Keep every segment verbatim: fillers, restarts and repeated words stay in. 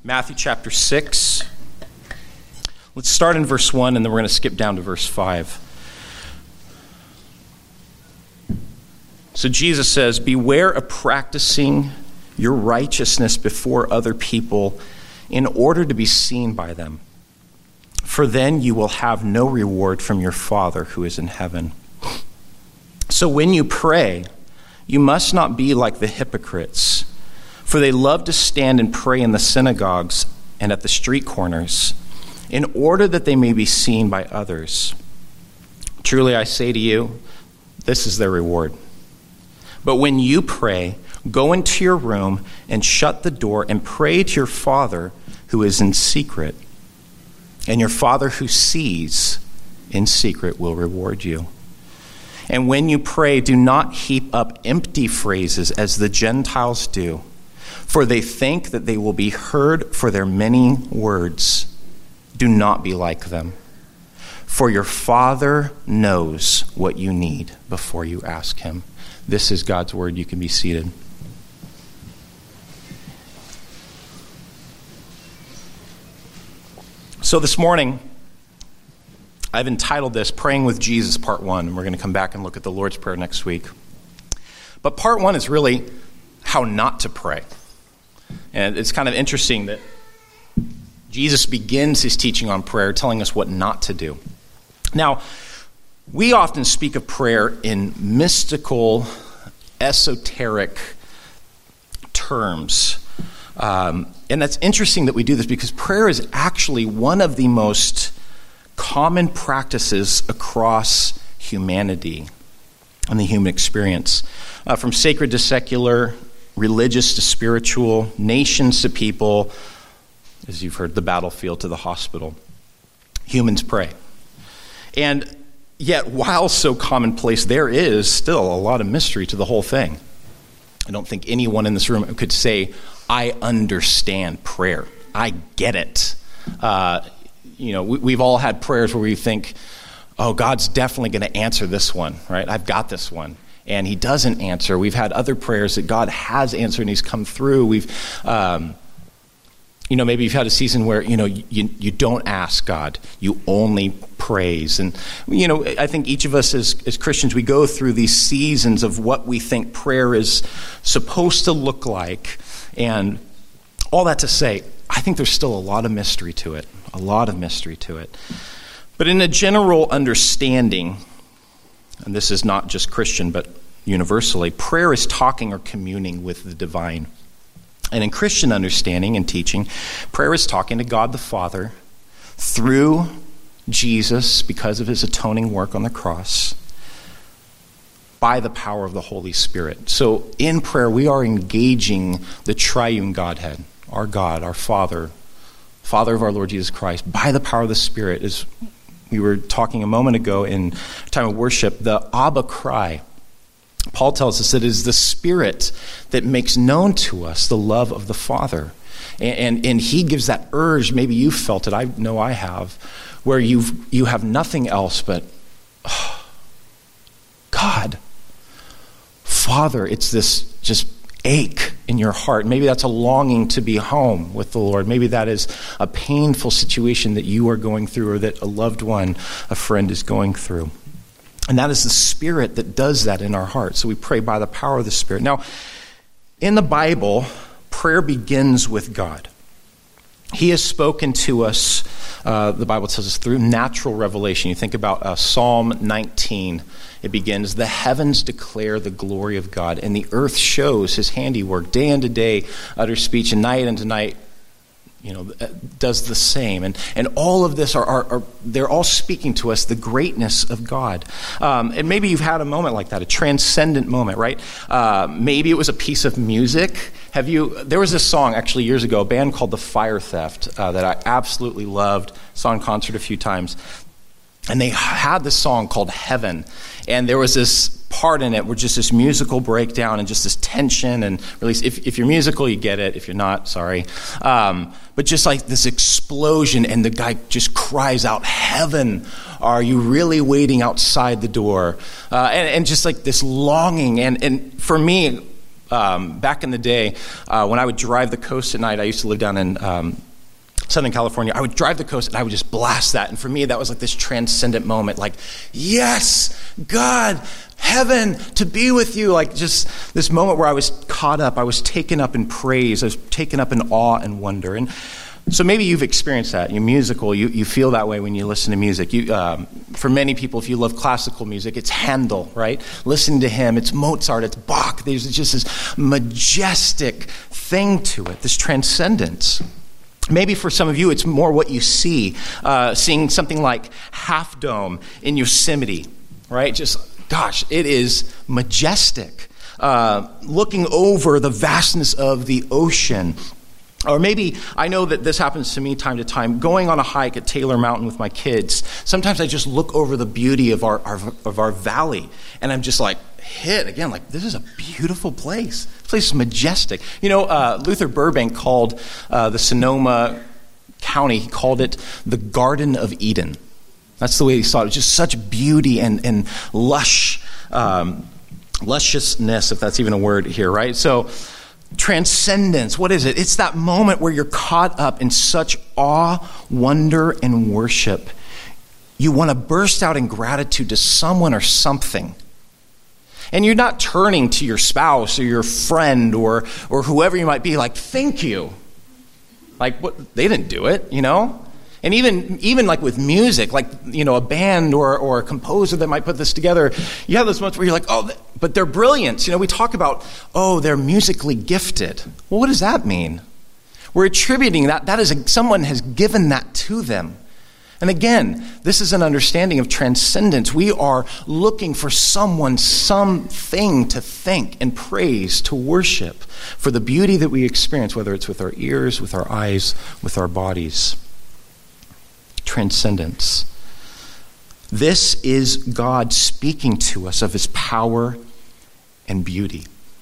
Matthew chapter six. Let's start in verse one, and then we're going to skip down to verse five. So Jesus says, "Beware of practicing your righteousness before other people in order to be seen by them. For then you will have no reward from your Father who is in heaven. So when you pray, you must not be like the hypocrites, for they love to stand and pray in the synagogues and at the street corners, in order that they may be seen by others. Truly I say to you, this is their reward. But when you pray, go into your room and shut the door and pray to your Father who is in secret. And your Father who sees in secret will reward you. And when you pray, do not heap up empty phrases as the Gentiles do, for they think that they will be heard for their many words. Do not be like them, for your Father knows what you need before you ask him." This is God's word. You can be seated. So this morning, I've entitled this Praying with Jesus Part one, and we're going to come back and look at the Lord's Prayer next week. But Part one is really how not to pray. And it's kind of interesting that Jesus begins his teaching on prayer telling us what not to do. Now, we often speak of prayer in mystical, esoteric terms. Um, and that's interesting that we do this because prayer is actually one of the most common practices across humanity and the human experience. Uh, from sacred to secular, religious to spiritual, nations to people, as you've heard, the battlefield to the hospital. Humans pray. And yet, while so commonplace, there is still a lot of mystery to the whole thing. I don't think anyone in this room could say, I understand prayer. I get it. Uh, you know, we, we've all had prayers where we think, oh, God's definitely going to answer this one, right? I've got this one. And he doesn't answer. We've had other prayers that God has answered and he's come through. We've, um, you know, maybe you've had a season where, you know, you, you don't ask God. You only praise. And, you know, I think each of us as, as Christians, we go through these seasons of what we think prayer is supposed to look like. And all that to say, I think there's still a lot of mystery to it. A lot of mystery to it. But in a general understanding, and this is not just Christian, but universally, prayer is talking or communing with the divine. And in Christian understanding and teaching, prayer is talking to God the Father through Jesus because of his atoning work on the cross by the power of the Holy Spirit. So in prayer, we are engaging the triune Godhead, our God, our Father, Father of our Lord Jesus Christ, by the power of the Spirit. As we were talking a moment ago in time of worship, the Abba cry. Paul tells us that it is the Spirit that makes known to us the love of the Father. And, and, and he gives that urge, maybe you felt it, I know I have, where you've, you have nothing else but, oh, God, Father, it's this just ache in your heart. Maybe that's a longing to be home with the Lord. Maybe that is a painful situation that you are going through or that a loved one, a friend is going through. And that is the Spirit that does that in our hearts. So we pray by the power of the Spirit. Now, in the Bible, prayer begins with God. He has spoken to us, uh, the Bible tells us, through natural revelation. You think about uh, Psalm nineteen. It begins, the heavens declare the glory of God, and the earth shows his handiwork. Day unto day utters speech, and night unto night, you know, does the same. And and all of this, are, are, are they're all speaking to us the greatness of God. Um, and maybe you've had a moment like that, a transcendent moment, right? Uh, maybe it was a piece of music. Have you, there was this song actually years ago, a band called The Fire Theft uh, that I absolutely loved, saw in concert a few times. And they had this song called Heaven. And there was this part in it where just this musical breakdown and just this tension and release. If, if you're musical, you get it. If you're not, sorry. Um, but just like this explosion, and the guy just cries out, heaven, are you really waiting outside the door? Uh, and, and just like this longing. And, and for me, Um, back in the day, uh, when I would drive the coast at night, I used to live down in um, Southern California. I would drive the coast and I would just blast that. And for me, that was like this transcendent moment. Like, yes, God, heaven, to be with you. Like just this moment where I was caught up. I was taken up in praise. I was taken up in awe and wonder. And so maybe you've experienced that. You're musical. You, you feel that way when you listen to music. You, um, for many people, if you love classical music, it's Handel, right? Listening to him, it's Mozart, it's Bach. There's just this majestic thing to it, this transcendence. Maybe for some of you, it's more what you see. Uh, seeing something like Half Dome in Yosemite, right? Just, gosh, it is majestic. Uh, looking over the vastness of the ocean. Or maybe, I know that this happens to me time to time, going on a hike at Taylor Mountain with my kids. Sometimes I just look over the beauty of our, our of our valley, and I'm just like hit again, like this is a beautiful place. This place is majestic. You know, uh, Luther Burbank called uh, the Sonoma County, he called it the Garden of Eden. That's the way he saw it. Just such beauty and, and lush, um, lusciousness, if that's even a word here, right? So, transcendence, what is it? It's that moment where you're caught up in such awe, wonder, and worship. You want to burst out in gratitude to someone or something. And you're not turning to your spouse or your friend or or whoever you might be like, thank you. Like, what? They didn't do it, you know? And even even like with music, like, you know, a band or or a composer that might put this together, you have those moments where you're like, oh, but they're brilliant. You know, we talk about, oh, they're musically gifted. Well, what does that mean? We're attributing that. That is, a, someone has given that to them. And again, this is an understanding of transcendence. We are looking for someone, something to thank and praise, to worship for the beauty that we experience, whether it's with our ears, with our eyes, with our bodies. Transcendence. This is God speaking to us of his power and beauty.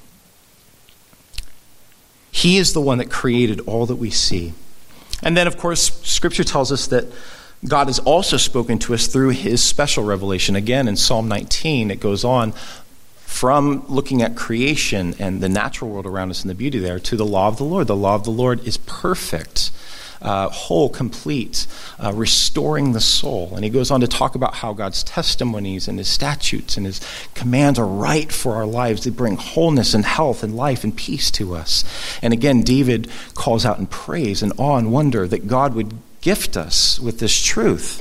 He is the one that created all that we see. And then, of course, Scripture tells us that God has also spoken to us through his special revelation. Again, in Psalm nineteen, it goes on from looking at creation and the natural world around us and the beauty there to the law of the Lord. The law of the Lord is perfect. Uh, whole, complete, uh, restoring the soul. And he goes on to talk about how God's testimonies and his statutes and his commands are right for our lives. They bring wholeness and health and life and peace to us. And again, David calls out in praise and awe and wonder that God would gift us with this truth.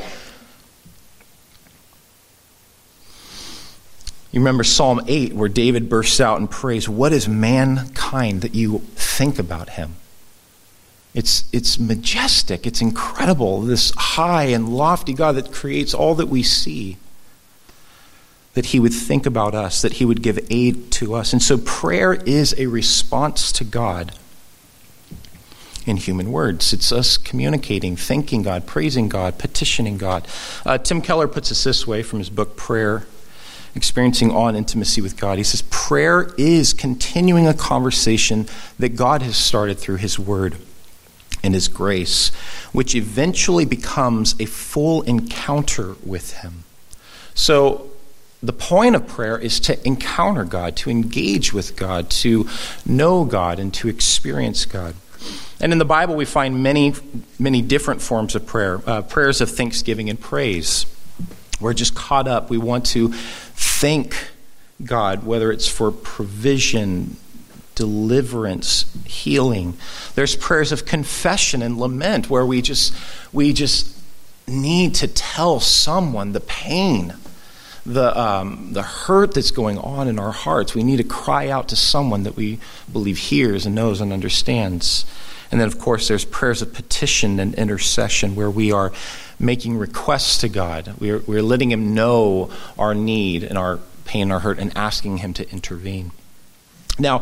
You remember Psalm eight, where David bursts out in praise. What is mankind that you think about him? It's it's majestic, it's incredible, this high and lofty God that creates all that we see, that he would think about us, that he would give aid to us. And so prayer is a response to God in human words. It's us communicating, thanking God, praising God, petitioning God. Uh, Tim Keller puts it this way from his book, Prayer, Experiencing Awe and Intimacy with God. He says, prayer is continuing a conversation that God has started through his word and his grace, which eventually becomes a full encounter with him. So the point of prayer is to encounter God, to engage with God, to know God, and to experience God. And in the Bible, we find many, many different forms of prayer. Uh, prayers of thanksgiving and praise. We're just caught up. We want to thank God, whether it's for provision, deliverance, healing. There's prayers of confession and lament where we just we just need to tell someone the pain, the um, the hurt that's going on in our hearts. We need to cry out to someone that we believe hears and knows and understands. And then, of course, there's prayers of petition and intercession where we are making requests to God. We're, we're letting him know our need and our pain and our hurt and asking him to intervene. Now,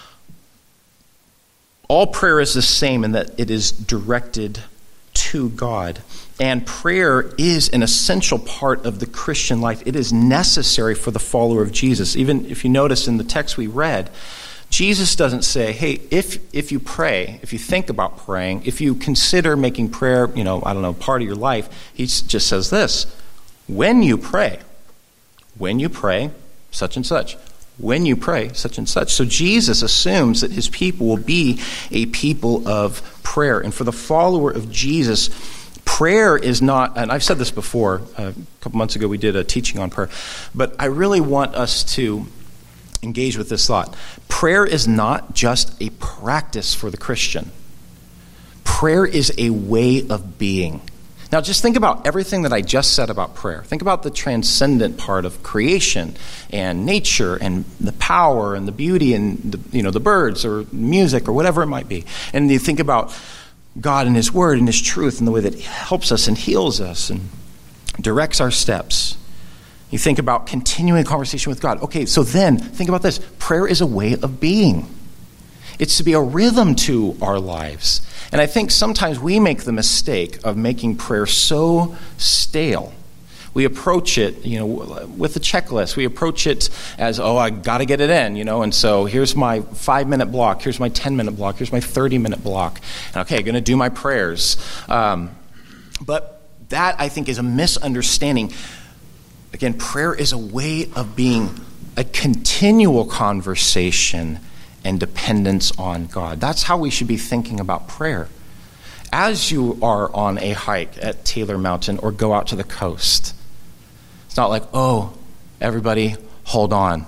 all prayer is the same in that it is directed to God. And prayer is an essential part of the Christian life. It is necessary for the follower of Jesus. Even if you notice in the text we read, Jesus doesn't say, hey, if if you pray, if you think about praying, if you consider making prayer, you know, I don't know, part of your life, he just says this, when you pray, when you pray, such and such, when you pray, such and such. So Jesus assumes that his people will be a people of prayer. And for the follower of Jesus, prayer is not, and I've said this before, uh, a couple months ago we did a teaching on prayer, but I really want us to engage with this thought. Prayer is not just a practice for the Christian. Prayer is a way of being. Now, just think about everything that I just said about prayer. Think about the transcendent part of creation and nature and the power and the beauty and the, you know, the birds or music or whatever it might be. And you think about God and his word and his truth and the way that he helps us and heals us and directs our steps. You think about continuing conversation with God. Okay, so then think about this. Prayer is a way of being. It's to be a rhythm to our lives. And I think sometimes we make the mistake of making prayer so stale. We approach it, you know, with a checklist. We approach it as, oh, I got to get it in, you know, and so here's my five-minute block, here's my ten-minute block, here's my thirty-minute block. And okay, I'm going to do my prayers. Um, but that, I think, is a misunderstanding. Again, prayer is a way of being, a continual conversation and dependence on God. That's how we should be thinking about prayer. As you are on a hike at Taylor Mountain or go out to the coast, it's not like, oh, everybody, hold on.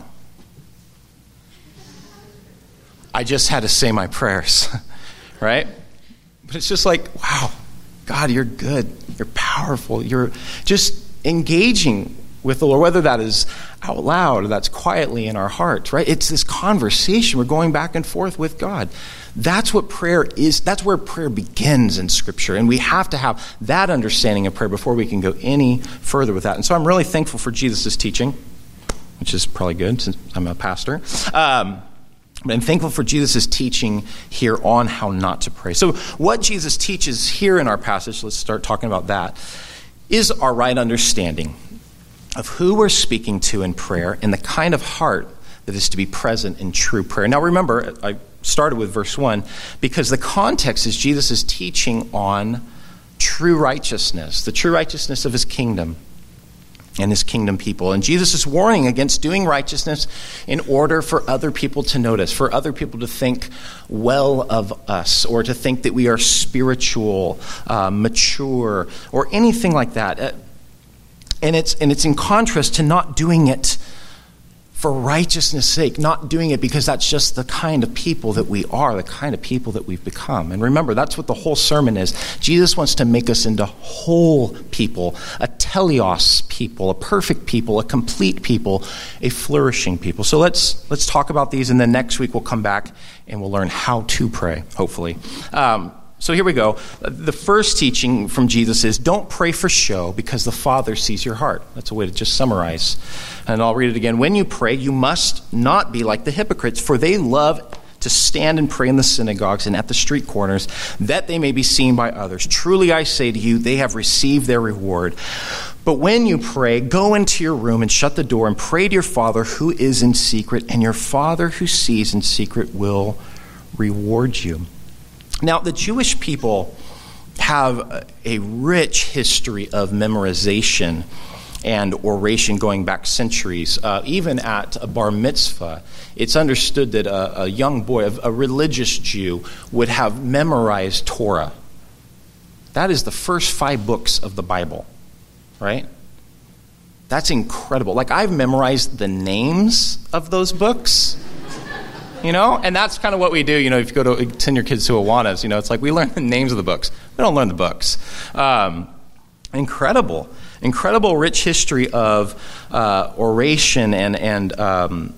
I just had to say my prayers, right? But it's just like, wow, God, you're good. You're powerful. You're just engaging with the Lord, whether that is out loud or that's quietly in our hearts, right? It's this conversation. We're going back and forth with God. That's what prayer is. That's where prayer begins in Scripture. And we have to have that understanding of prayer before we can go any further with that. And so I'm really thankful for Jesus' teaching, which is probably good since I'm a pastor. Um, but I'm thankful for Jesus' teaching here on how not to pray. So what Jesus teaches here in our passage, let's start talking about that, is our right understanding of who we're speaking to in prayer and the kind of heart that is to be present in true prayer. Now remember, I started with verse one because the context is Jesus' teaching on true righteousness, the true righteousness of his kingdom and his kingdom people. And Jesus is warning against doing righteousness in order for other people to notice, for other people to think well of us, or to think that we are spiritual, uh, mature, or anything like that. Uh, And it's and it's in contrast to not doing it for righteousness' sake, not doing it because that's just the kind of people that we are, the kind of people that we've become. And remember, that's what the whole sermon is. Jesus wants to make us into whole people, a teleos people, a perfect people, a complete people, a flourishing people. So let's let's talk about these, and then next week we'll come back and we'll learn how to pray, hopefully. Um, So here we go. The first teaching from Jesus is, don't pray for show because the Father sees your heart. That's a way to just summarize. And I'll read it again. When you pray, you must not be like the hypocrites, for they love to stand and pray in the synagogues and at the street corners, that they may be seen by others. Truly I say to you, they have received their reward. But when you pray, go into your room and shut the door and pray to your Father who is in secret, and your Father who sees in secret will reward you. Now, the Jewish people have a rich history of memorization and oration going back centuries. Uh, even at a bar mitzvah, it's understood that a, a young boy, a religious Jew, would have memorized Torah. That is the first five books of the Bible, right? That's incredible. Like, I've memorized the names of those books. You know, and that's kind of what we do. You know, if you go to send your kids to Awanas, you know, it's like we learn the names of the books. We don't learn the books. Um, incredible, incredible rich history of uh, oration and and um,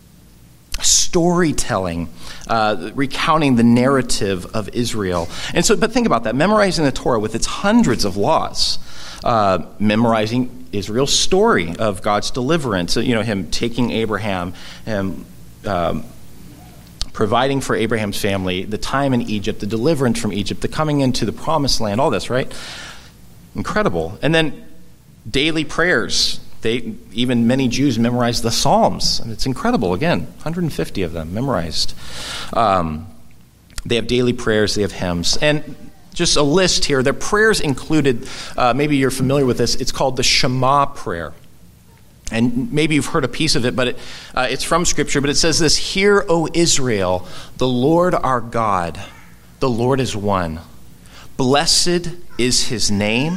storytelling, uh, recounting the narrative of Israel. And so, but think about that: memorizing the Torah with its hundreds of laws, uh, memorizing Israel's story of God's deliverance. You know, him taking Abraham and um, providing for Abraham's family, the time in Egypt, the deliverance from Egypt, the coming into the promised land, all this, right? Incredible. And then daily prayers. They even many Jews memorize the Psalms, and it's incredible. Again, one hundred fifty of them memorized. Um, they have daily prayers, they have hymns. And just a list here, their prayers included, uh, maybe you're familiar with this, it's called the Shema prayer. And maybe you've heard a piece of it, but it, uh, it's from Scripture. But it says this: "Hear, O Israel, the Lord our God, the Lord is one. Blessed is his name,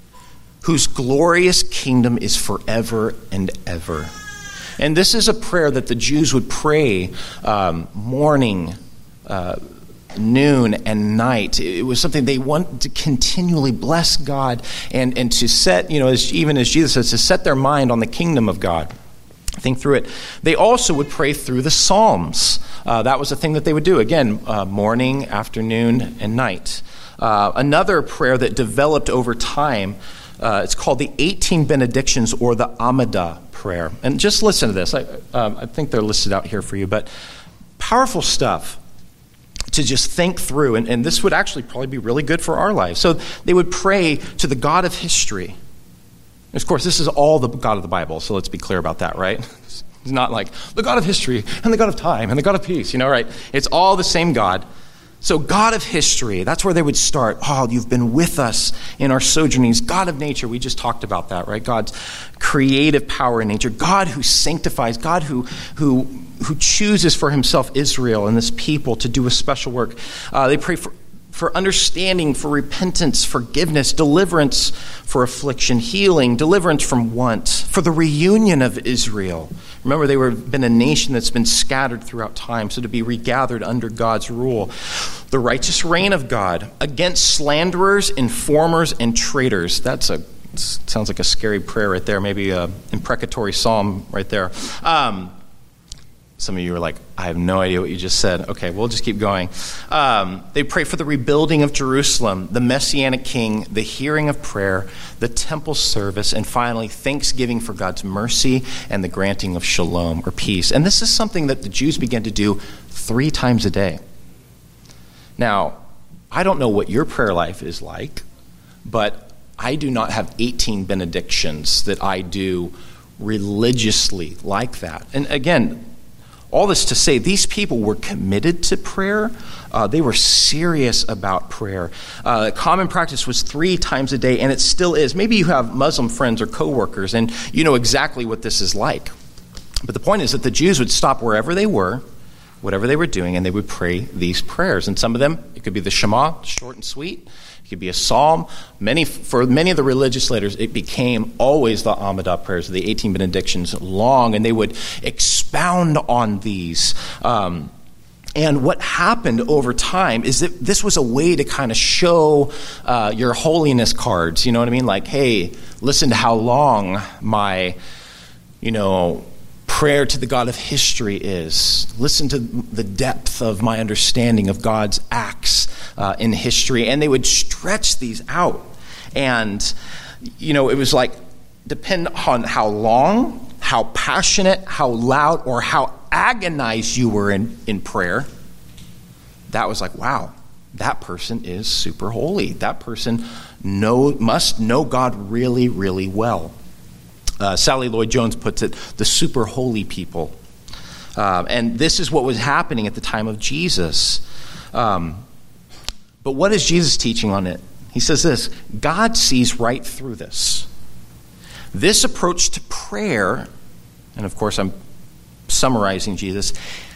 whose glorious kingdom is forever and ever." And this is a prayer that the Jews would pray um, morning, uh, noon, and night. It was something they wanted to continually bless God and, and to set, you know, as, even as Jesus says, to set their mind on the kingdom of God. Think through it. They also would pray through the Psalms. Uh, that was a thing that they would do. Again, uh, morning, afternoon, and night. Uh, another prayer that developed over time, uh, it's called the eighteen Benedictions, or the Amidah prayer. And just listen to this. I, um, I think they're listed out here for you, but powerful stuff to just think through. And, and this would actually probably be really good for our lives. So they would pray to the God of history. And of course, this is all the God of the Bible, so let's be clear about that, right? It's not like the God of history and the God of time and the God of peace, you know, right? It's all the same God. So God of history, that's where they would start. Oh, you've been with us in our sojournings. God of nature, we just talked about that, right? God's creative power in nature. God who sanctifies, God who who who chooses for himself Israel and this people to do a special work. Uh, they pray for, for understanding, for repentance, forgiveness, deliverance for affliction, healing, deliverance from want, for the reunion of Israel. Remember, they were been a nation that's been scattered throughout time, so to be regathered under God's rule. The righteous reign of God against slanderers, informers, and traitors. That's a sounds like a scary prayer right there. Maybe an imprecatory psalm right there. Um, some of you are like, I have no idea what you just said. Okay, we'll just keep going. Um, they pray for the rebuilding of Jerusalem, the Messianic King, the hearing of prayer, the temple service, and finally, thanksgiving for God's mercy and the granting of shalom, or peace. And this is something that the Jews began to do three times a day. Now, I don't know what your prayer life is like, but I do not have eighteen benedictions that I do religiously like that. And again, all this to say, these people were committed to prayer. Uh, they were serious about prayer. Uh, common practice was three times a day, and it still is. Maybe you have Muslim friends or coworkers, and you know exactly what this is like. But the point is that the Jews would stop wherever they were, whatever they were doing, and they would pray these prayers. And some of them, it could be the Shema, short and sweet. It could be a psalm. Many, for many of the religious leaders, it became always the Amidah prayers, the eighteen benedictions, long, and they would expound on these. Um, and what happened over time is that this was a way to kind of show uh, your holiness cards. You know what I mean? Like, hey, listen to how long my, you know, prayer to the God of history is. Listen to the depth of my understanding of God's acts uh, in history. And they would stretch these out. And, you know, it was like, depend on how long, how passionate, how loud, or how agonized you were in, in prayer. That was like, wow, that person is super holy. That person know, must know God really, really well. Uh, Sally Lloyd-Jones puts it, the super holy people. Uh, and this is what was happening at the time of Jesus. Um, but what is Jesus teaching on it? He says this: God sees right through this. This approach to prayer, and of course I'm summarizing Jesus,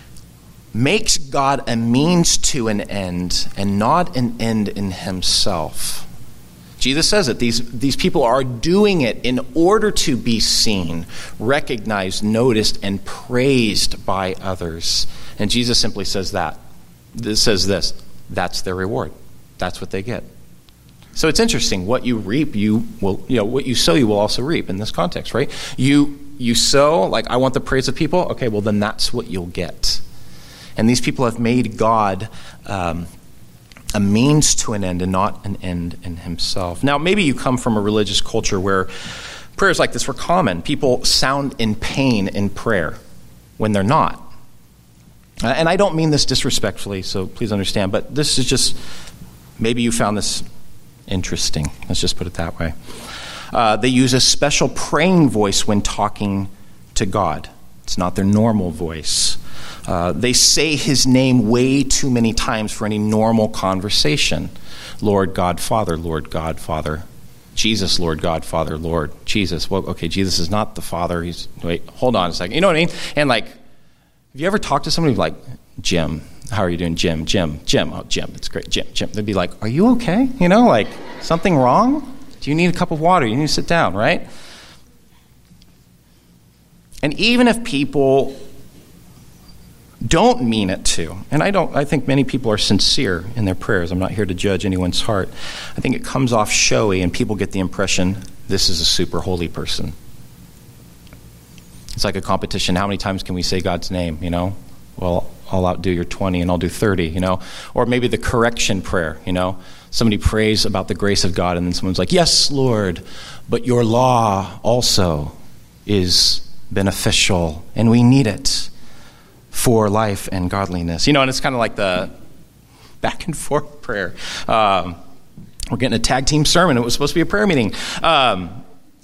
makes God a means to an end and not an end in himself. Jesus says it. These, these people are doing it in order to be seen, recognized, noticed, and praised by others. And Jesus simply says that. This says this. That's their reward. That's what they get. So it's interesting. What you reap, you will, you know, what you sow, you will also reap in this context, right? You, you sow, like, I want the praise of people. Okay, well, then that's what you'll get. And these people have made God um, a means to an end and not an end in himself. Now, maybe you come from a religious culture where prayers like this were common. People sound in pain in prayer when they're not. Uh, and I don't mean this disrespectfully, so please understand, but this is just, maybe you found this interesting. Let's just put it that way. Uh, they use a special praying voice when talking to God. It's not their normal voice. Uh, they say his name way too many times for any normal conversation. Lord God, Father, Lord God, Father. Jesus, Lord God, Father, Lord. Jesus. Well, okay, Jesus is not the Father. He's, wait, hold on a second. You know what I mean? And like, have you ever talked to somebody like, Jim, how are you doing? Jim, Jim, Jim. Oh, Jim, it's great. Jim, Jim. They'd be like, are you okay? You know, like, something wrong? Do you need a cup of water? You need to sit down, right? And even if people don't mean it to, and I don't, I think many people are sincere in their prayers. I'm not here to judge anyone's heart. I think it comes off showy and people get the impression this is a super holy person. It's like a competition. How many times can we say God's name, you know? Well, I'll outdo your twenty and I'll do thirty, you know? Or maybe the correction prayer, you know? Somebody prays about the grace of God and then someone's like, yes, Lord, but your law also is beneficial and we need it for life and godliness. You know, and it's kind of like the back and forth prayer. Um, we're getting a tag team sermon. It was supposed to be a prayer meeting. Um,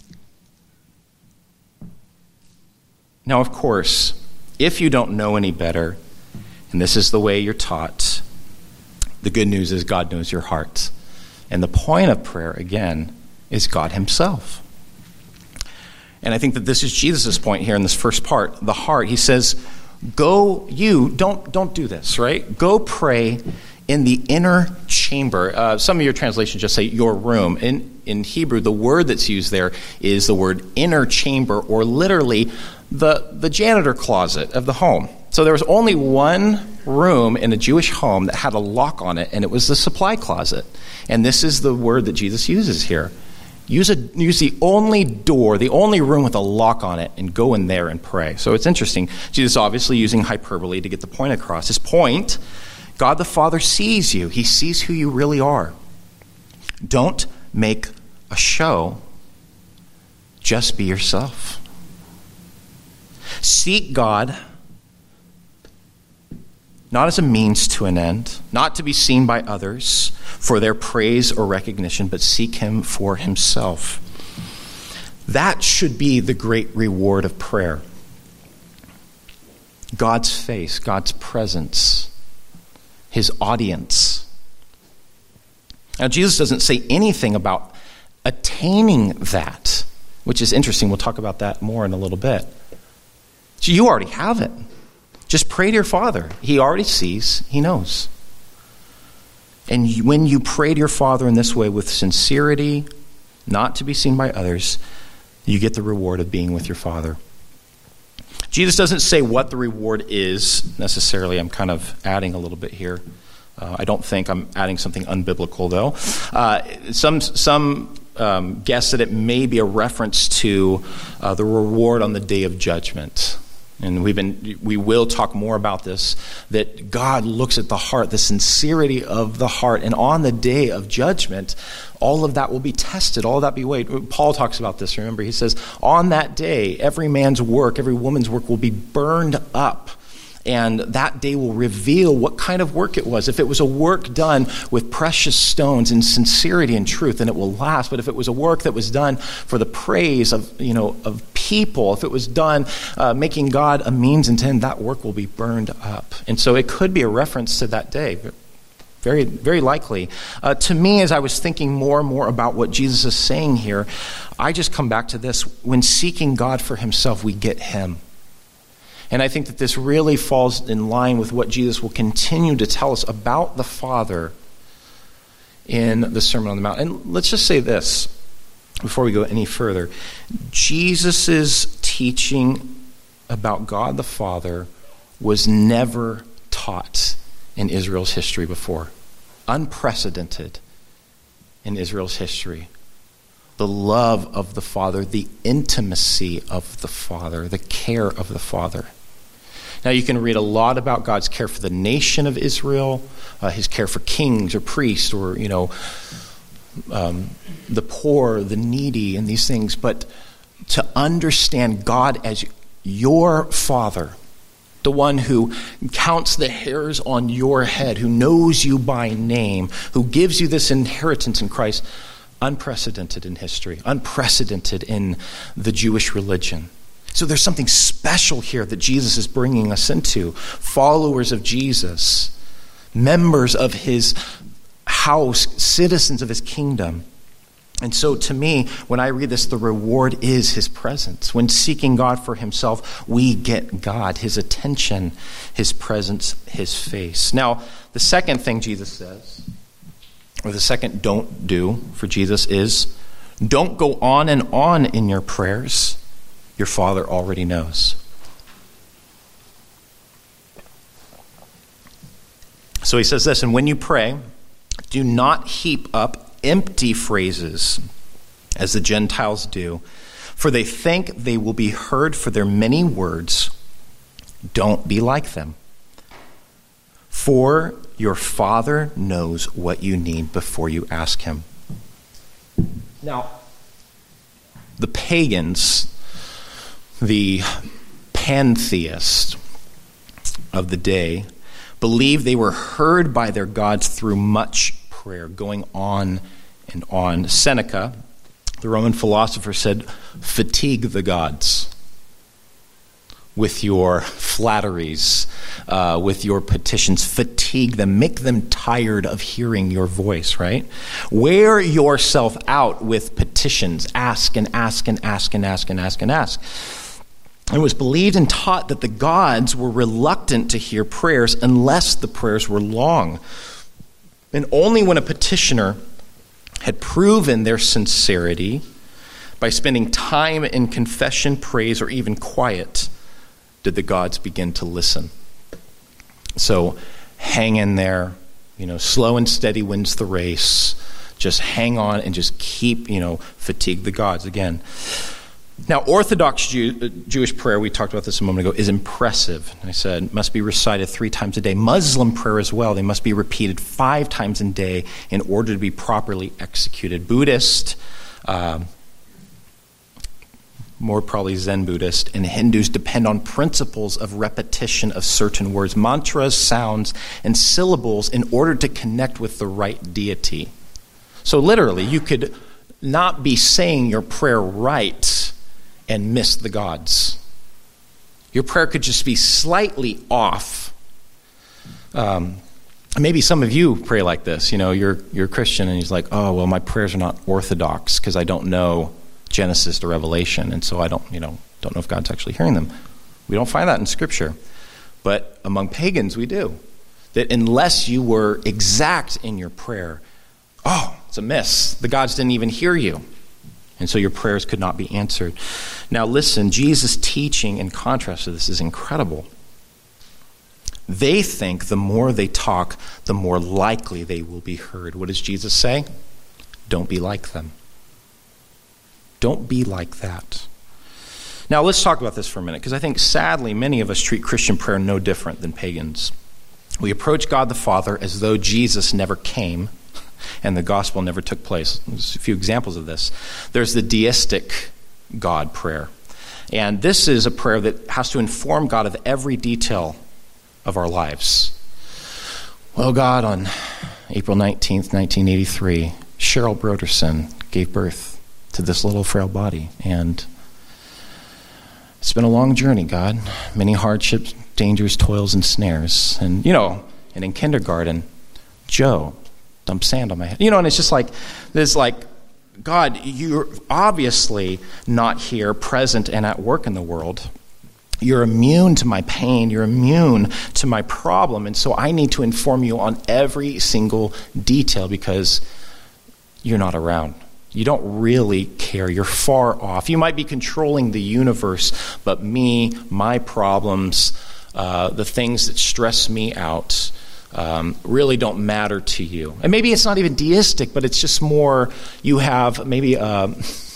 now, of course, if you don't know any better, and this is the way you're taught, the good news is God knows your heart. And the point of prayer, again, is God himself. And I think that this is Jesus' point here in this first part, the heart. He says, go, you, don't don't do this, right? Go pray in the inner chamber. Uh, some of your translations just say your room. In, in Hebrew, the word that's used there is the word inner chamber, or literally the, the janitor closet of the home. So there was only one room in a Jewish home that had a lock on it, and it was the supply closet. And this is the word that Jesus uses here. Use a use the only door, the only room with a lock on it, and go in there and pray. So it's interesting. Jesus obviously using hyperbole to get the point across. His point, God the Father sees you. He sees who you really are. Don't make a show. Just be yourself. Seek God not as a means to an end, not to be seen by others for their praise or recognition, but seek him for himself. That should be the great reward of prayer. God's face, God's presence, his audience. Now, Jesus doesn't say anything about attaining that, which is interesting. We'll talk about that more in a little bit. So you already have it. Just pray to your Father. He already sees. He knows. And when you pray to your Father in this way with sincerity, not to be seen by others, you get the reward of being with your Father. Jesus doesn't say what the reward is necessarily. I'm kind of adding a little bit here. Uh, I don't think I'm adding something unbiblical, though. Uh, some some um, guess that it may be a reference to uh, the reward on the day of judgment. And we've been, we will talk more about this, that God looks at the heart, the sincerity of the heart. And on the day of judgment, all of that will be tested, all of that be weighed. Paul talks about this, remember, he says, on that day, every man's work, every woman's work will be burned up. And that day will reveal what kind of work it was. If it was a work done with precious stones in sincerity and truth, then it will last. But if it was a work that was done for the praise of, you know, of people, if it was done uh, making God a means and end, that work will be burned up. And so it could be a reference to that day. Very, very likely. Uh, to me, as I was thinking more and more about what Jesus is saying here, I just come back to this. When seeking God for himself, we get him. And I think that this really falls in line with what Jesus will continue to tell us about the Father in the Sermon on the Mount. And let's just say this before we go any further. Jesus' teaching about God the Father was never taught in Israel's history before. Unprecedented in Israel's history. The love of the Father, the intimacy of the Father, the care of the Father. Now, you can read a lot about God's care for the nation of Israel, uh, his care for kings or priests or, you know, um, the poor, the needy, and these things. But to understand God as your Father, the one who counts the hairs on your head, who knows you by name, who gives you this inheritance in Christ, unprecedented in history, unprecedented in the Jewish religion. So there's something special here that Jesus is bringing us into. Followers of Jesus, members of his house, citizens of his kingdom. And so to me, when I read this, the reward is his presence. When seeking God for himself, we get God, his attention, his presence, his face. Now, the second thing Jesus says, or the second don't do for Jesus is, don't go on and on in your prayers. Your Father already knows. So he says this, and when you pray, do not heap up empty phrases as the Gentiles do, for they think they will be heard for their many words. Don't be like them. For your Father knows what you need before you ask him. Now, the pagans, the pantheists of the day, believed they were heard by their gods through much prayer, going on and on. Seneca, the Roman philosopher, said, fatigue the gods with your flatteries, uh, with your petitions. Fatigue them. Make them tired of hearing your voice, right? Wear yourself out with petitions. Ask and ask and ask and ask and ask and ask. It was believed and taught that the gods were reluctant to hear prayers unless the prayers were long. And only when a petitioner had proven their sincerity by spending time in confession, praise, or even quiet did the gods begin to listen. So hang in there. You know, slow and steady wins the race. Just hang on and just keep, you know, fatigue the gods. Again, now, Orthodox Jew, Jewish prayer, we talked about this a moment ago, is impressive. I said, must be recited three times a day. Muslim prayer as well, they must be repeated five times a day in order to be properly executed. Buddhist, uh, more probably Zen Buddhist, and Hindus depend on principles of repetition of certain words, mantras, sounds, and syllables in order to connect with the right deity. So literally, you could not be saying your prayer right and miss the gods. Your prayer could just be slightly off. Um, maybe some of you pray like this. You know, you're you're a Christian and he's like, oh, well, my prayers are not orthodox because I don't know Genesis to Revelation, and so I don't, you know, don't know if God's actually hearing them. We don't find that in Scripture. But among pagans, we do. That unless you were exact in your prayer, oh, it's a miss. The gods didn't even hear you. And so your prayers could not be answered. Now listen, Jesus' teaching in contrast to this is incredible. They think the more they talk, the more likely they will be heard. What does Jesus say? Don't be like them. Don't be like that. Now let's talk about this for a minute, because I think sadly many of us treat Christian prayer no different than pagans. We approach God the Father as though Jesus never came and the gospel never took place. There's a few examples of this. There's the deistic God prayer. And this is a prayer that has to inform God of every detail of our lives. Well, God, on April nineteenth, nineteen eighty-three, Cheryl Broderson gave birth to this little frail body. And it's been a long journey, God. Many hardships, dangers, toils, and snares. And, you know, and in kindergarten, Joe dump sand on my head. You know, and it's just like, there's like, God, you're obviously not here, present, and at work in the world. You're immune to my pain. You're immune to my problem. And so I need to inform you on every single detail because you're not around. You don't really care. You're far off. You might be controlling the universe, but me, my problems, uh, the things that stress me out, Um, really don't matter to you. And maybe it's not even deistic, but it's just more, you have maybe, uh,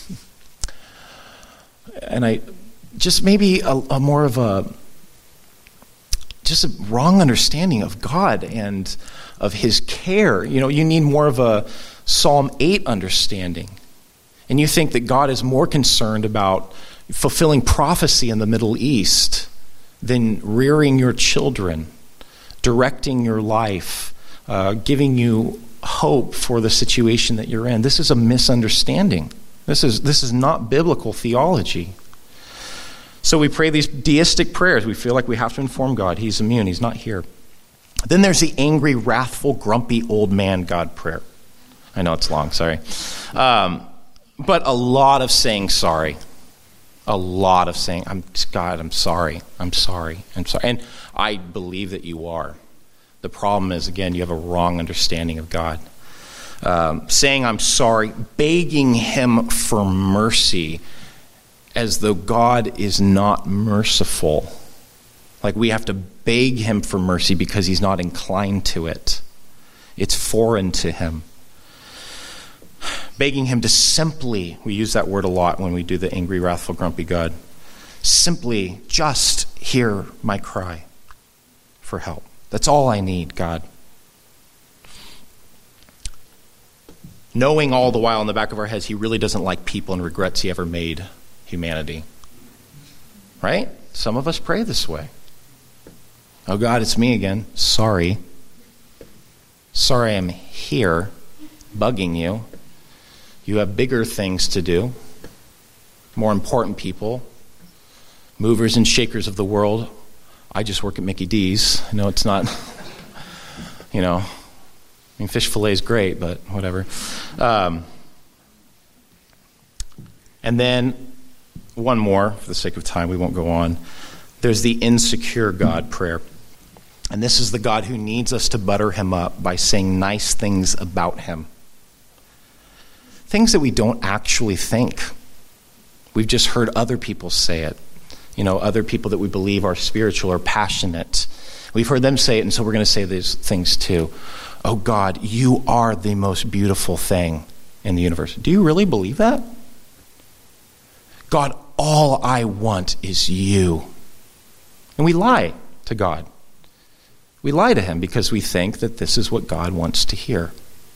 and I, just maybe a, a more of a, just a wrong understanding of God and of his care. You know, you need more of a Psalm eight understanding. And you think that God is more concerned about fulfilling prophecy in the Middle East than rearing your children, directing your life, uh, giving you hope for the situation that you're in. This is a misunderstanding. This is this is not biblical theology. So we pray these deistic prayers. We feel like we have to inform God. He's immune. He's not here. Then there's the angry, wrathful, grumpy old man God prayer. I know it's long, sorry. Um, but a lot of saying sorry. A lot of saying, I'm God, I'm sorry, I'm sorry, I'm sorry. And I believe that you are. The problem is, again, you have a wrong understanding of God. Um, saying I'm sorry, begging him for mercy, as though God is not merciful. Like we have to beg him for mercy because he's not inclined to it. It's foreign to him. Begging him to simply, we use that word a lot when we do the angry, wrathful, grumpy God, simply just hear my cry for help. That's all I need, God. Knowing all the while in the back of our heads he really doesn't like people and regrets he ever made humanity. Right? Some of us pray this way. Oh God, it's me again. Sorry. Sorry I'm here bugging you. You have bigger things to do, more important people, movers and shakers of the world. I just work at Mickey D's. I know it's not, you know, I mean, fish fillet is great, but whatever. Um, and then one more, for the sake of time, we won't go on. There's the insecure God prayer. And this is the God who needs us to butter him up by saying nice things about him. Things that we don't actually think. We've just heard other people say it. You know, other people that we believe are spiritual or passionate. We've heard them say it, and so we're going to say these things too. Oh God, you are the most beautiful thing in the universe. Do you really believe that? God, all I want is you. And we lie to God. We lie to him because we think that this is what God wants to hear.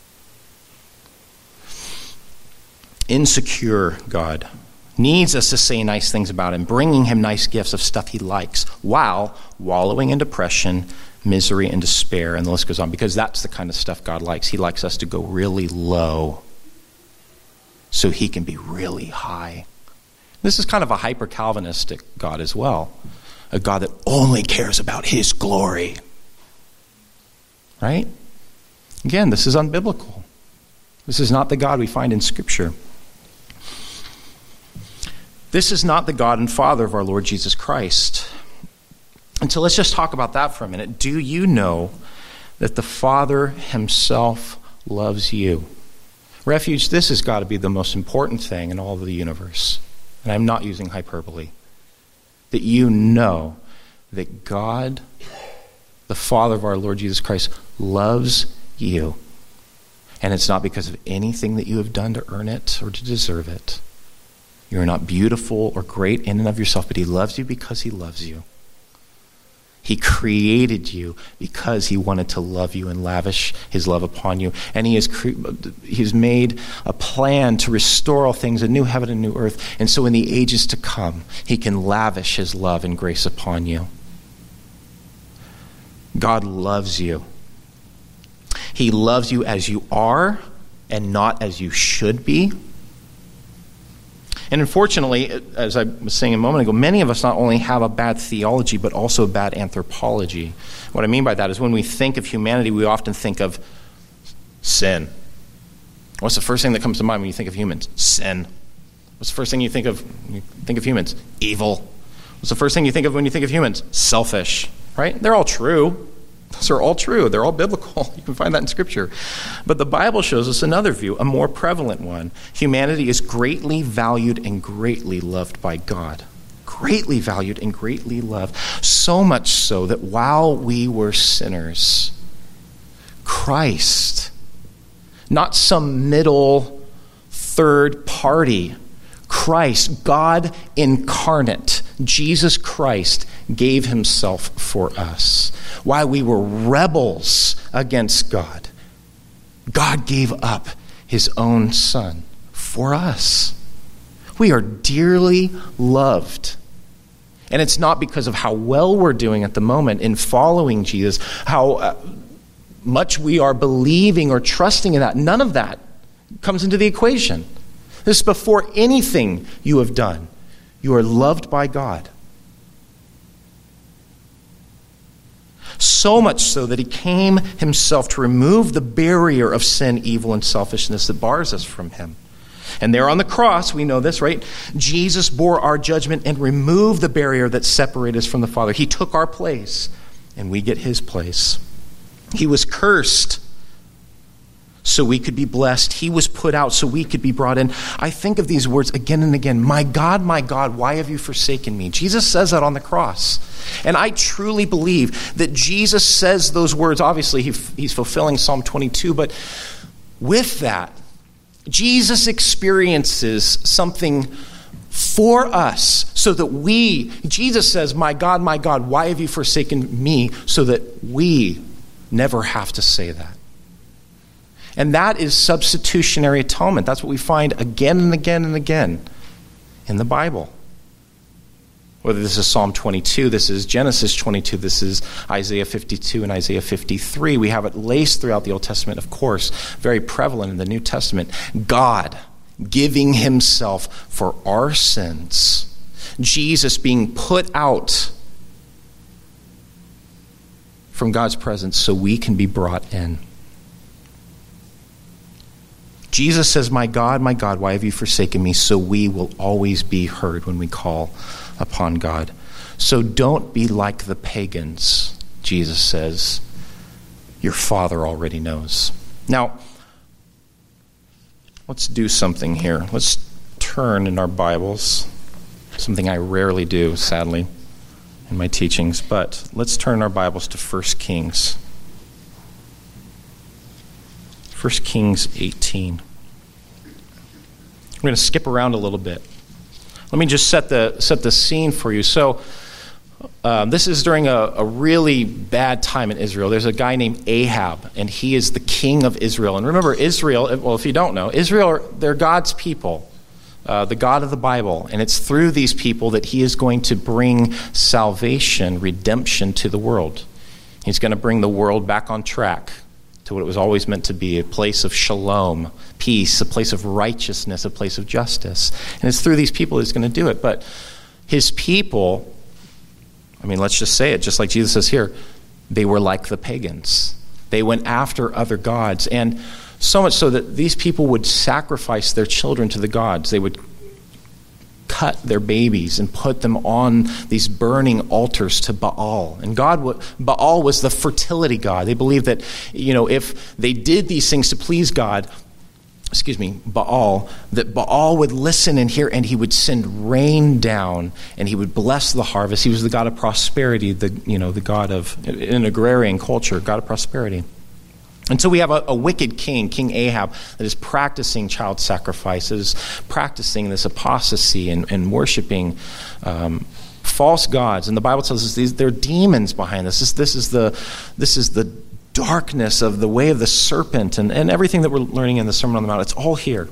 Insecure God needs us to say nice things about him, bringing him nice gifts of stuff he likes, while wallowing in depression, misery, and despair, and the list goes on, because that's the kind of stuff God likes. He likes us to go really low so he can be really high. This is kind of a hyper-Calvinistic God as well, a God that only cares about his glory. Right? Again, this is unbiblical. This is not the God we find in Scripture. This is not the God and Father of our Lord Jesus Christ. And so let's just talk about that for a minute. Do you know that the Father himself loves you? Refuge, this has got to be the most important thing in all of the universe. And I'm not using hyperbole. That you know that God, the Father of our Lord Jesus Christ, loves you. And it's not because of anything that you have done to earn it or to deserve it. You're not beautiful or great in and of yourself, but he loves you because he loves you. He created you because he wanted to love you and lavish his love upon you. And he has cre- he's made a plan to restore all things, a new heaven and new earth. And so in the ages to come, he can lavish his love and grace upon you. God loves you. He loves you as you are and not as you should be. And unfortunately, as I was saying a moment ago, many of us not only have a bad theology, but also a bad anthropology. What I mean by that is when we think of humanity, we often think of sin. What's the first thing that comes to mind when you think of humans? Sin. What's the first thing you think of when you think of humans? Evil. What's the first thing you think of when you think of humans? Selfish. Right? They're all true. Those are all true. They're all biblical. You can find that in Scripture. But the Bible shows us another view, a more prevalent one. Humanity is greatly valued and greatly loved by God. Greatly valued and greatly loved. So much so that while we were sinners, Christ, not some middle third party, Christ, God incarnate, Jesus Christ, gave himself for us. While we were rebels against God, God gave up his own Son for us. We are dearly loved. And it's not because of how well we're doing at the moment in following Jesus, how uh, much we are believing or trusting in that. None of that comes into the equation. This is before anything you have done. You are loved by God. So much so that he came himself to remove the barrier of sin, evil, and selfishness that bars us from him. And there on the cross, we know this, right? Jesus bore our judgment and removed the barrier that separated us from the Father. He took our place, and we get his place. He was cursed so we could be blessed. He was put out so we could be brought in. I think of these words again and again. My God, my God, why have you forsaken me? Jesus says that on the cross. And I truly believe that Jesus says those words. Obviously, he, he's fulfilling Psalm twenty-two, but with that, Jesus experiences something for us so that we, Jesus says, my God, my God, why have you forsaken me? So that we never have to say that. And that is substitutionary atonement. That's what we find again and again and again in the Bible. Whether this is Psalm twenty-two, this is Genesis twenty-two, this is Isaiah fifty-two and Isaiah fifty-three. We have it laced throughout the Old Testament, of course, very prevalent in the New Testament. God giving himself for our sins. Jesus being put out from God's presence so we can be brought in. Jesus says, my God, my God, why have you forsaken me? So we will always be heard when we call upon God. So don't be like the pagans, Jesus says. Your Father already knows. Now, let's do something here. Let's turn in our Bibles. Something I rarely do, sadly, in my teachings. But let's turn our Bibles to First Kings. First Kings eighteen. We're going to skip around a little bit. Let me just set the set the scene for you. So um, this is during a, a really bad time in Israel. There's a guy named Ahab, and he is the king of Israel. And remember, Israel, well, if you don't know, Israel, they're God's people, uh, the God of the Bible. And it's through these people that he is going to bring salvation, redemption to the world. He's going to bring the world back on track to what it was always meant to be, a place of shalom, peace, a place of righteousness, a place of justice. And it's through these people he's going to do it. But his people, I mean, let's just say it, just like Jesus says here, they were like the pagans. They went after other gods. And so much so that these people would sacrifice their children to the gods. They would cut their babies and put them on these burning altars to Baal. And God, Baal was the fertility god. They believed that, you know, if they did these things to please God, excuse me, Baal, that Baal would listen and hear, and he would send rain down, and he would bless the harvest. He was the god of prosperity, the, you know, the god of, in an agrarian culture, god of prosperity. And so we have a, a wicked king, King Ahab, that is practicing child sacrifices, practicing this apostasy and, and worshiping um, false gods. And the Bible tells us these there are demons behind this. This, this is the this is the darkness of the way of the serpent and, and everything that we're learning in the Sermon on the Mount. It's all here.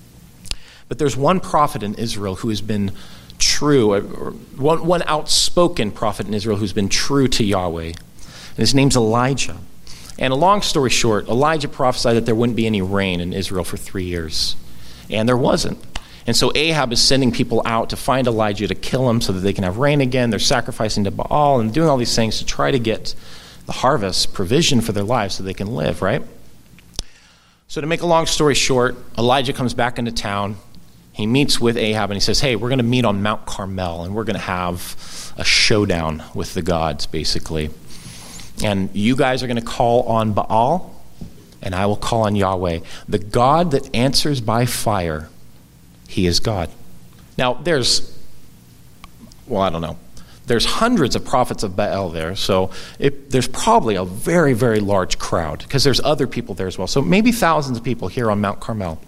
But there's one prophet in Israel who has been true, or one, one outspoken prophet in Israel who's been true to Yahweh. And his name's Elijah. And a long story short, Elijah prophesied that there wouldn't be any rain in Israel for three years. And there wasn't. And so Ahab is sending people out to find Elijah to kill him so that they can have rain again. They're sacrificing to Baal and doing all these things to try to get the harvest, provision for their lives so they can live, right? So to make a long story short, Elijah comes back into town. He meets with Ahab and he says, hey, we're going to meet on Mount Carmel and we're going to have a showdown with the gods, basically. And you guys are going to call on Baal, and I will call on Yahweh. The God that answers by fire, he is God. Now, there's, well, I don't know. There's hundreds of prophets of Baal there, so it, there's probably a very, very large crowd, because there's other people there as well. So maybe thousands of people here on Mount Carmel.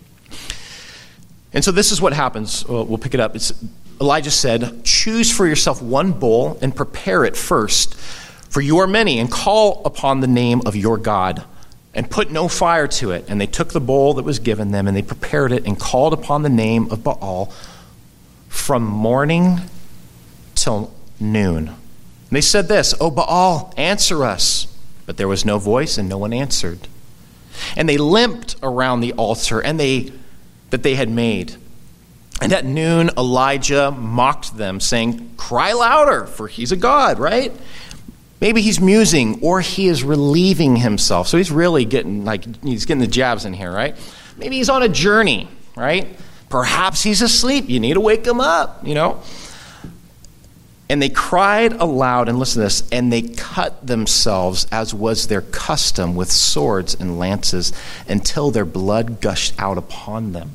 And so this is what happens. We'll, we'll pick it up. It's, Elijah said, choose for yourself one bull and prepare it first. For you are many, and call upon the name of your God, and put no fire to it. And they took the bowl that was given them, and they prepared it, and called upon the name of Baal from morning till noon. And they said this, O Baal, answer us. But there was no voice, and no one answered. And they limped around the altar and they that they had made. And at noon, Elijah mocked them, saying, cry louder, for he's a god, right? Maybe he's musing, or he is relieving himself. So he's really getting, like, he's getting the jabs in here, right? Maybe he's on a journey. right? Perhaps he's asleep. You need to wake him up, you know? And they cried aloud, and listen to this, and they cut themselves, as was their custom, with swords and lances, until their blood gushed out upon them.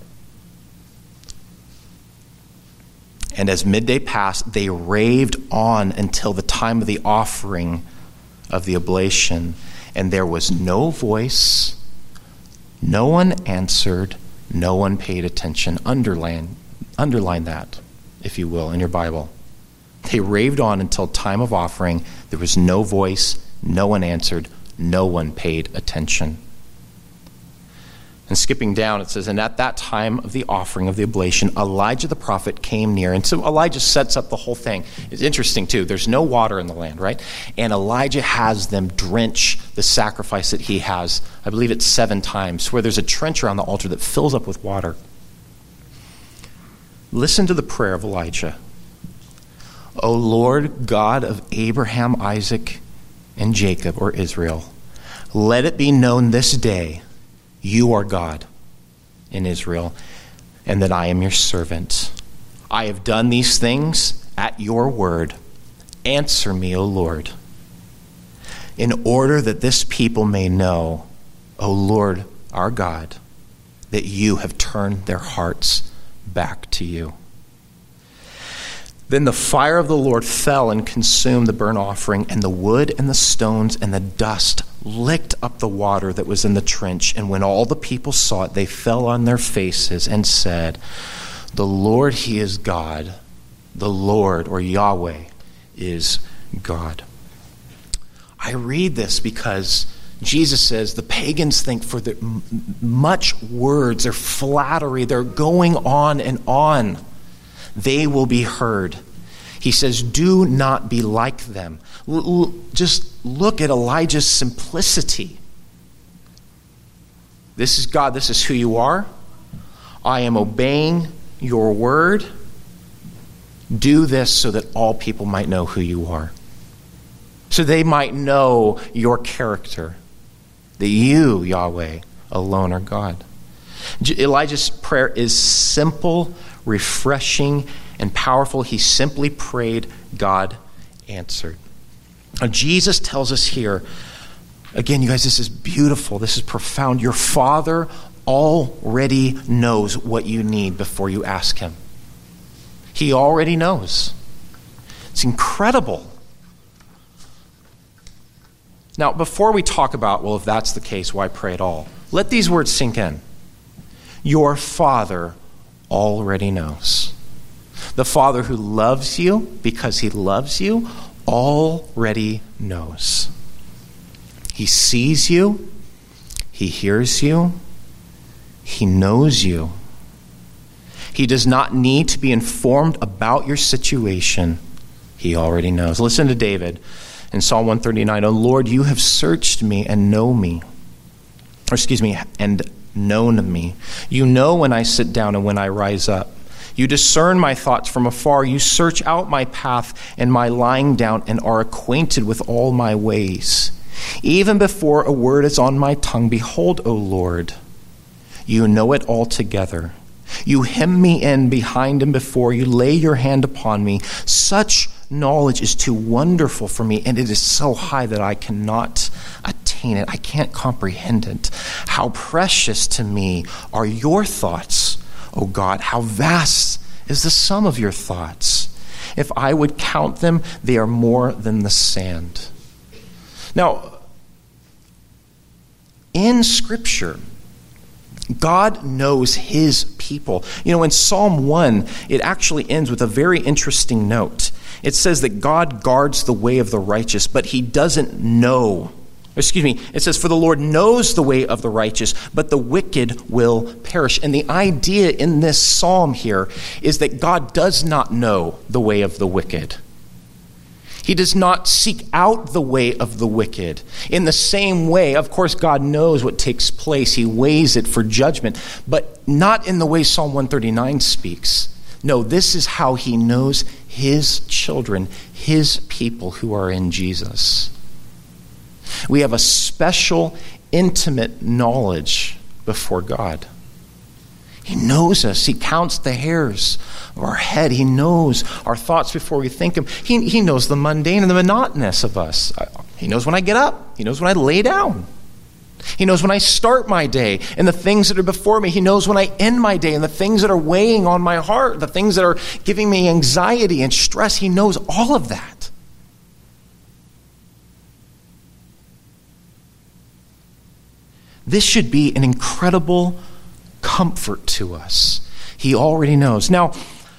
And as midday passed, they raved on until the time of the offering of the oblation. And there was no voice, no one answered, no one paid attention. Underline, underline that, if you will, in your Bible. They raved on until time of offering. There was no voice, no one answered, no one paid attention. And skipping down, it says, and at that time of the offering of the oblation, Elijah the prophet came near. And so Elijah sets up the whole thing. It's interesting, too. There's no water in the land, right? And Elijah has them drench the sacrifice that he has. I believe it's seven times, where there's a trench around the altar that fills up with water. Listen to the prayer of Elijah. O Lord God of Abraham, Isaac, and Jacob, or Israel, let it be known this day you are God in Israel, and that I am your servant. I have done these things at your word. Answer me, O Lord, in order that this people may know, O Lord, our God, that you have turned their hearts back to you. Then the fire of the Lord fell and consumed the burnt offering, and the wood and the stones and the dust licked up the water that was in the trench. And when all the people saw it, they fell on their faces and said, the Lord, he is God. The Lord, or Yahweh, is God. I read this because Jesus says the pagans think for the much words, their flattery, they're going on and on. They will be heard. He says, do not be like them. L- l- just look at Elijah's simplicity. This is God. This is who you are. I am obeying your word. Do this so that all people might know who you are. So they might know your character. That you, Yahweh, alone are God. Elijah's prayer is simple, refreshing, and powerful. He simply prayed, God answered. Now, Jesus tells us here, again, you guys, this is beautiful. This is profound. Your Father already knows what you need before you ask him. He already knows. It's incredible. Now, before we talk about, well, if that's the case, why pray at all? Let these words sink in. Your Father already knows. The Father who loves you because he loves you already knows. He sees you. He hears you. He knows you. He does not need to be informed about your situation. He already knows. Listen to David in Psalm one thirty-nine. O Lord, you have searched me and know me. Or excuse me, and known me. You know when I sit down and when I rise up. You discern my thoughts from afar. You search out my path and my lying down and are acquainted with all my ways. Even before a word is on my tongue, behold, O Lord, you know it altogether. You hem me in behind and before. You lay your hand upon me. Such knowledge is too wonderful for me, and it is so high that I cannot attain it. I can't comprehend it. How precious to me are your thoughts, O God. How vast is the sum of your thoughts. If I would count them, they are more than the sand. Now, in Scripture, God knows his people. You know, in Psalm one, it actually ends with a very interesting note. It says that God guards the way of the righteous, but he doesn't know. Excuse me, it says, for the Lord knows the way of the righteous, but the wicked will perish. And the idea in this psalm here is that God does not know the way of the wicked. He does not seek out the way of the wicked. In the same way, of course, God knows what takes place. He weighs it for judgment, but not in the way Psalm one thirty-nine speaks. No, this is how he knows his children, his people who are in Jesus. We have a special, intimate knowledge before God. He knows us. He counts the hairs of our head. He knows our thoughts before we think them. He, he knows the mundane and the monotonous of us. He knows when I get up. He knows when I lay down. He knows when I start my day and the things that are before me. He knows when I end my day and the things that are weighing on my heart, the things that are giving me anxiety and stress. He knows all of that. This should be an incredible comfort to us. He already knows. Now,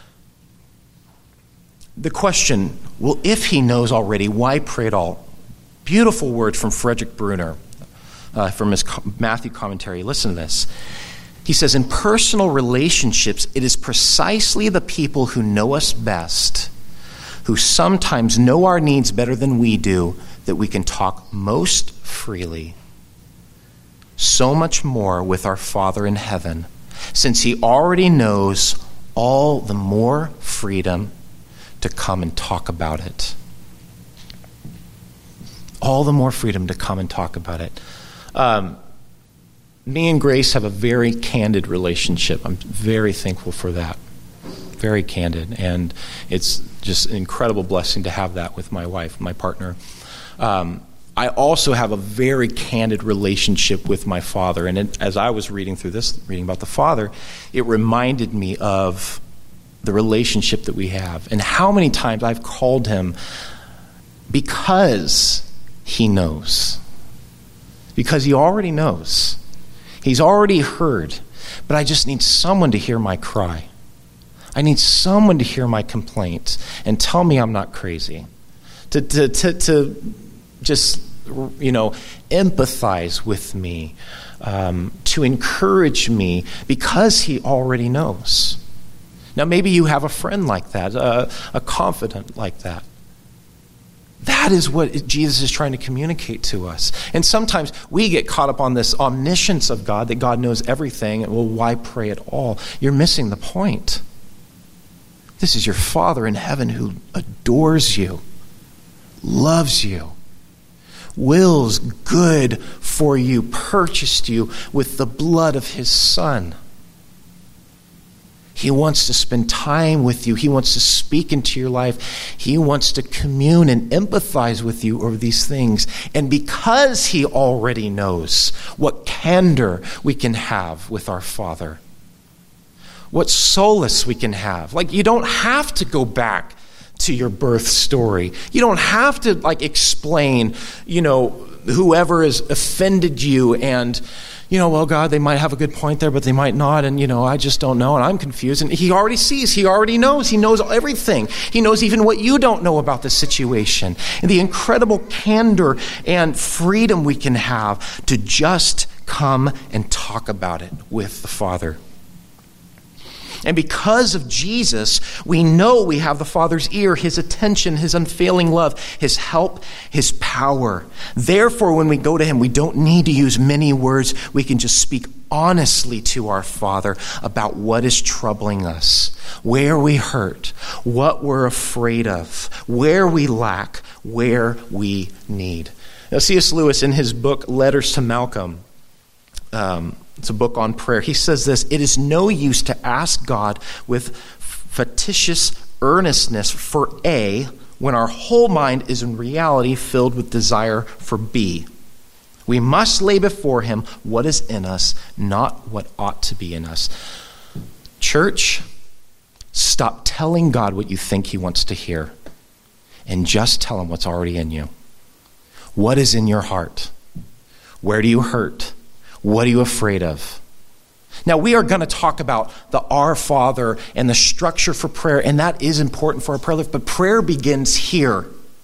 the question, well, if he knows already, why pray at all? Beautiful word from Frederick Bruner, uh, from his Matthew commentary. Listen to this. He says, in personal relationships, it is precisely the people who know us best, who sometimes know our needs better than we do, that we can talk most freely. So much more with our Father in heaven, since he already knows, all the more freedom to come and talk about it. All the more freedom to come and talk about it. Um, me and Grace have a very candid relationship. I'm very thankful for that. Very candid. And it's just an incredible blessing to have that with my wife, my partner. Um, I also have a very candid relationship with my father. And it, as I was reading through this, reading about the Father, it reminded me of the relationship that we have and how many times I've called him because he knows. Because he already knows. He's already heard. But I just need someone to hear my cry. I need someone to hear my complaint and tell me I'm not crazy. To, to, to, to just, you know, empathize with me, um, to encourage me, because he already knows. Now, maybe you have a friend like that, uh, a confidant like that. That is what Jesus is trying to communicate to us. And sometimes we get caught up on this omniscience of God, that God knows everything, and well, why pray at all? You're missing the point. This is your Father in heaven who adores you, loves you, wills good for you, purchased you with the blood of his Son. He wants to spend time with you. He wants to speak into your life. He wants to commune and empathize with you over these things. And because he already knows, what candor we can have with our Father. What solace we can have. Like, you don't have to go back to your birth story. You don't have to, like, explain, you know, whoever has offended you and, you know, well, God, they might have a good point there, but they might not, and, you know, I just don't know, and I'm confused. And he already sees, he already knows, he knows everything. He knows even what you don't know about the situation. And the incredible candor and freedom we can have to just come and talk about it with the Father. And because of Jesus, we know we have the Father's ear, his attention, his unfailing love, his help, his power. Therefore, when we go to him, we don't need to use many words. We can just speak honestly to our Father about what is troubling us, where we hurt, what we're afraid of, where we lack, where we need. Now, C S Lewis, in his book, Letters to Malcolm, um, it's a book on prayer. He says this: it is no use to ask God with fictitious earnestness for A when our whole mind is in reality filled with desire for B. We must lay before him what is in us, not what ought to be in us. Church, stop telling God what you think he wants to hear and just tell him what's already in you. What is in your heart? Where do you hurt? What are you afraid of? Now, we are going to talk about the Our Father and the structure for prayer, and that is important for our prayer life, but prayer begins here.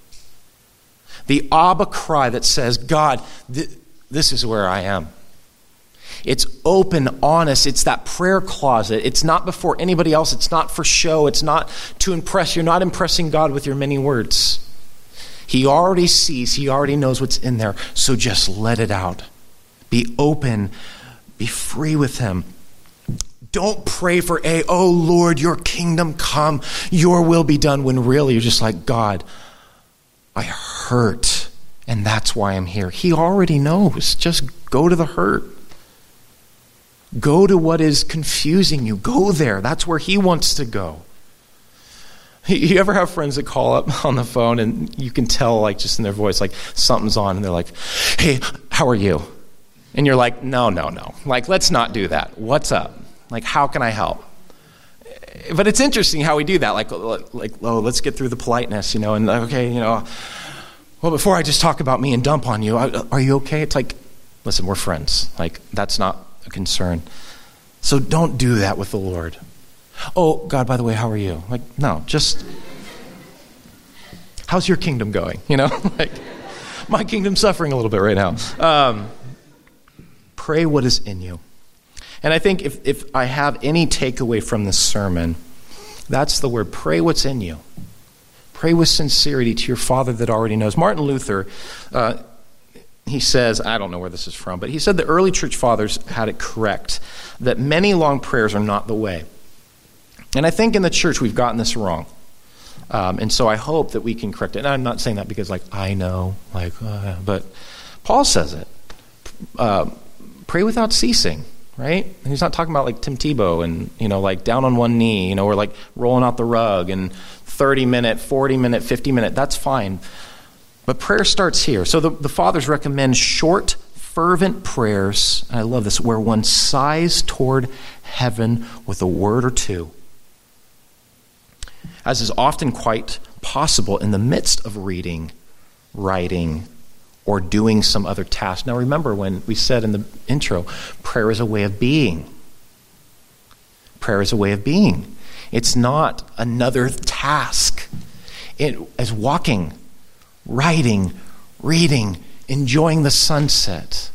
The Abba cry that says, God, th- this is where I am. It's open, honest. It's that prayer closet. It's not before anybody else. It's not for show. It's not to impress. You're not impressing God with your many words. He already sees. He already knows what's in there, so just let it out. Be open. Be free with him. Don't pray for a, oh Lord, your kingdom come, your will be done, when really you're just like, God, I hurt, and that's why I'm here. He already knows. Just go to the hurt. Go to what is confusing you. Go there. That's where he wants to go. You ever have friends that call up on the phone and you can tell, like, just in their voice, like something's on, and they're like, hey, how are you? And you're like, no, no, no. Like, let's not do that. What's up? Like, how can I help? But it's interesting how we do that. Like, like, oh, let's get through the politeness, you know, and okay, you know, well, before I just talk about me and dump on you, are you okay? It's like, listen, we're friends. Like, that's not a concern. So don't do that with the Lord. Oh, God, by the way, how are you? Like, no, just, how's your kingdom going? You know, like, my kingdom's suffering a little bit right now. Um, pray what is in you. And I think if, if I have any takeaway from this sermon, that's the word, pray what's in you. Pray with sincerity to your Father that already knows. Martin Luther, uh, he says, I don't know where this is from, but he said the early church fathers had it correct, that many long prayers are not the way. And I think in the church we've gotten this wrong. Um, and so I hope that we can correct it. And I'm not saying that because, like, I know, like, uh, but Paul says it. Uh, pray without ceasing, right? And he's not talking about, like, Tim Tebow and, you know, like, down on one knee, you know, or, like, rolling out the rug and thirty minute, forty minute, fifty minute. That's fine. But prayer starts here. So the, the fathers recommend short, fervent prayers, and I love this, where one sighs toward heaven with a word or two, as is often quite possible in the midst of reading, writing, or doing some other task. Now remember when we said in the intro, prayer is a way of being. Prayer is a way of being. It's not another task. It is walking, writing, reading, enjoying the sunset.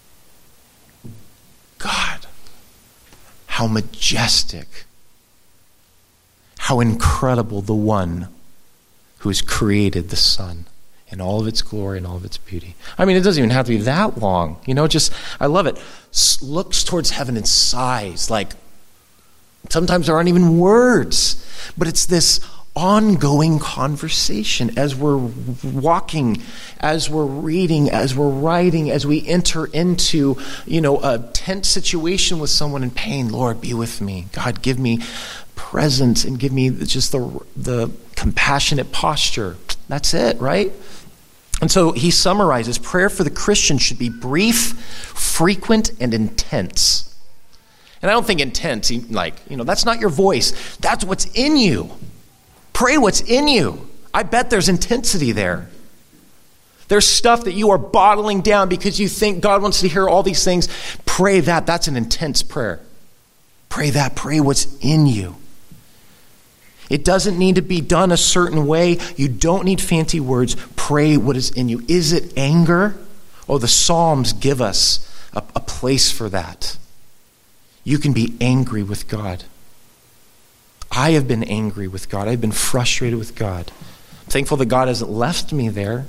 God, how majestic, how incredible the one who has created the sun in all of its glory and all of its beauty. I mean, it doesn't even have to be that long. You know, just, I love it. S- looks towards heaven and sighs. Like, sometimes there aren't even words, but it's this ongoing conversation as we're walking, as we're reading, as we're writing, as we enter into, you know, a tense situation with someone in pain. Lord, be with me. God, give me presence and give me just the the compassionate posture. That's it, right? And so he summarizes, prayer for the Christian should be brief, frequent, and intense. And I don't think intense, like, you know, that's not your voice. That's what's in you. Pray what's in you. I bet there's intensity there. There's stuff that you are bottling down because you think God wants to hear all these things. Pray that. That's an intense prayer. Pray that. Pray what's in you. It doesn't need to be done a certain way. You don't need fancy words. Pray what is in you. Is it anger? Oh, the Psalms give us a, a place for that. You can be angry with God. I have been angry with God. I've been frustrated with God. I'm thankful that God hasn't left me there.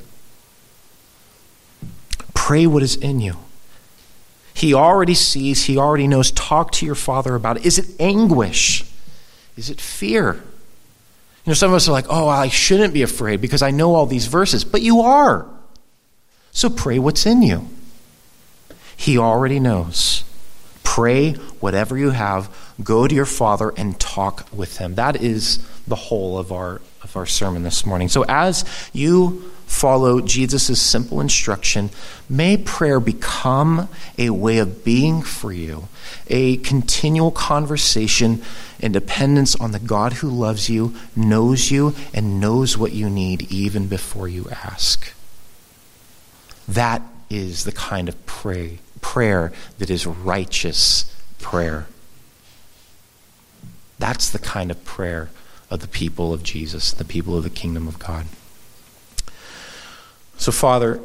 Pray what is in you. He already sees. He already knows. Talk to your Father about it. Is it anguish? Is it fear? You know, some of us are like, oh, I shouldn't be afraid because I know all these verses. But you are. So pray what's in you. He already knows. Pray whatever you have. Go to your Father and talk with him. That is the whole of our of our sermon this morning. So as you follow Jesus' simple instruction, may prayer become a way of being for you, a continual conversation and dependence on the God who loves you, knows you, and knows what you need even before you ask. That is the kind of pray, prayer that is righteous prayer. That's the kind of prayer of the people of Jesus, the people of the kingdom of God. So, Father,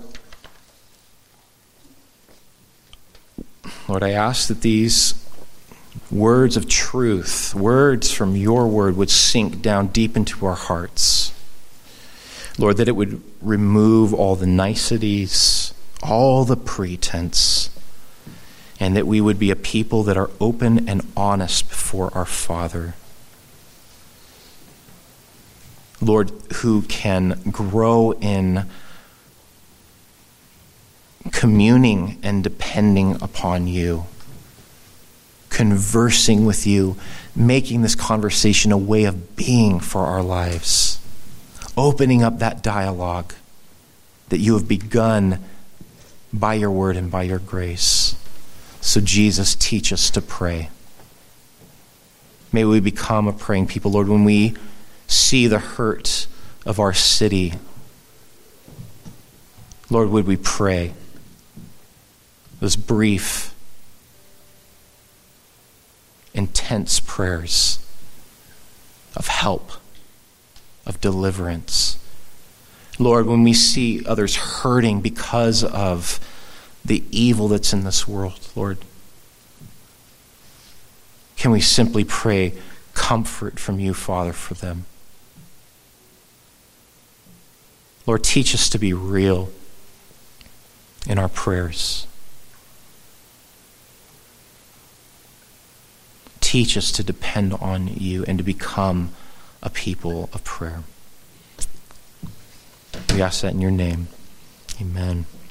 Lord, I ask that these words of truth, words from your word, would sink down deep into our hearts. Lord, that it would remove all the niceties, all the pretense, and that we would be a people that are open and honest before our Father. Lord, who can grow in communing and depending upon you. conversing with you, making this conversation a way of being for our lives, opening up that dialogue that you have begun by your word and by your grace. So Jesus, teach us to pray. May we become a praying people. Lord, when we see the hurt of our city, Lord, would we pray those brief, intense prayers of help, of deliverance. Lord, when we see others hurting because of the evil that's in this world, Lord, can we simply pray comfort from you, Father, for them? Lord, teach us to be real in our prayers. Teach us to depend on you and to become a people of prayer. We ask that in your name. Amen.